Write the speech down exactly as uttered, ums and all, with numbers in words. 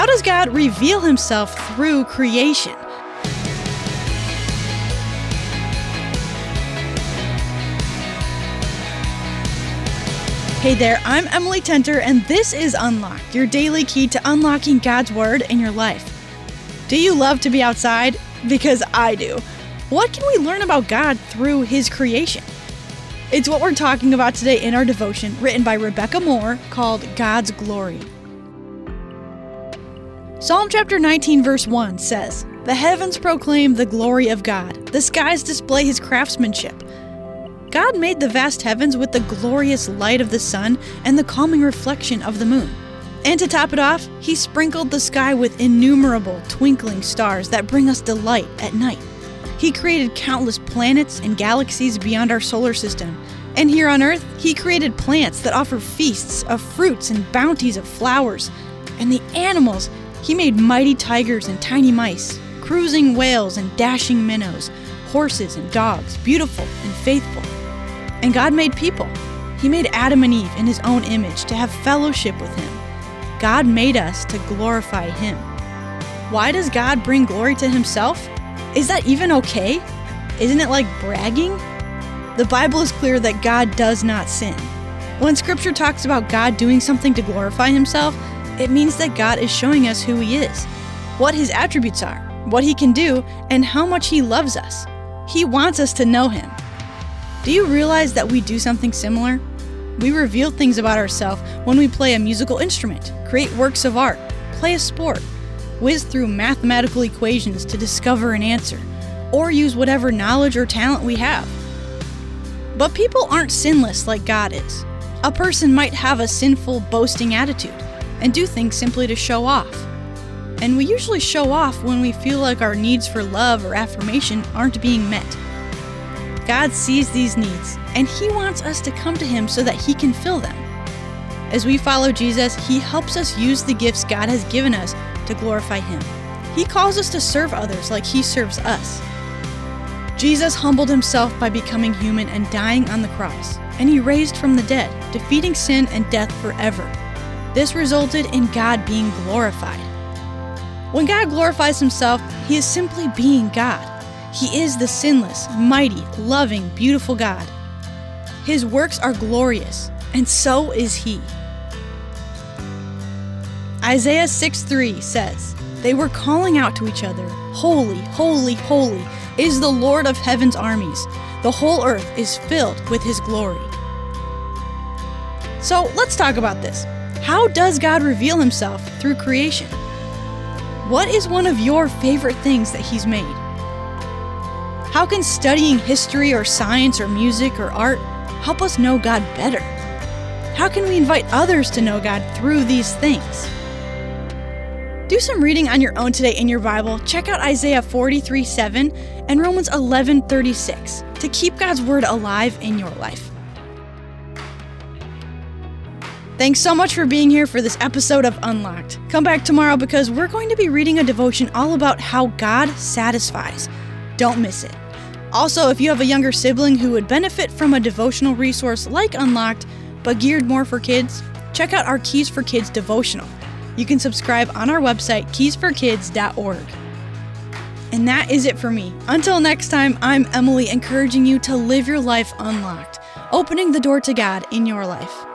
How does God reveal himself through creation? Hey there, I'm Emily Tenter, and this is Unlocked, your daily key to unlocking God's Word in your life. Do you love to be outside? Because I do. What can we learn about God through His creation? It's what we're talking about today in our devotion, written by Rebecca Moore, called God's Glory. Psalm chapter nineteen, verse one says, "The heavens proclaim the glory of God. The skies display His craftsmanship." God made the vast heavens with the glorious light of the sun and the calming reflection of the moon. And to top it off, He sprinkled the sky with innumerable twinkling stars that bring us delight at night. He created countless planets and galaxies beyond our solar system. And here on Earth, He created plants that offer feasts of fruits and bounties of flowers. And the animals, He made mighty tigers and tiny mice, cruising whales and dashing minnows, horses and dogs, beautiful and faithful. And God made people. He made Adam and Eve in His own image to have fellowship with Him. God made us to glorify Him. Why does God bring glory to Himself? Is that even okay? Isn't it like bragging? The Bible is clear that God does not sin. When Scripture talks about God doing something to glorify Himself, it means that God is showing us who He is, what His attributes are, what He can do, and how much He loves us. He wants us to know Him. Do you realize that we do something similar? We reveal things about ourselves when we play a musical instrument, create works of art, play a sport, whiz through mathematical equations to discover an answer, or use whatever knowledge or talent we have. But people aren't sinless like God is. A person might have a sinful, boasting attitude and do things simply to show off. And we usually show off when we feel like our needs for love or affirmation aren't being met. God sees these needs, and He wants us to come to Him so that He can fill them. As we follow Jesus, He helps us use the gifts God has given us to glorify Him. He calls us to serve others like He serves us. Jesus humbled Himself by becoming human and dying on the cross, and He raised from the dead, defeating sin and death forever. This resulted in God being glorified. When God glorifies Himself, He is simply being God. He is the sinless, mighty, loving, beautiful God. His works are glorious, and so is He. Isaiah six three says, "They were calling out to each other, 'Holy, holy, holy is the Lord of heaven's armies. The whole earth is filled with His glory.'" So let's talk about this. How does God reveal Himself through creation? What is one of your favorite things that He's made? How can studying history or science or music or art help us know God better? How can we invite others to know God through these things? Do some reading on your own today in your Bible. Check out Isaiah forty-three seven and Romans eleven thirty-six to keep God's Word alive in your life. Thanks so much for being here for this episode of Unlocked. Come back tomorrow because we're going to be reading a devotion all about how God satisfies. Don't miss it. Also, if you have a younger sibling who would benefit from a devotional resource like Unlocked, but geared more for kids, check out our Keys for Kids devotional. You can subscribe on our website, keys for kids dot org. And that is it for me. Until next time, I'm Emily, encouraging you to live your life unlocked, opening the door to God in your life.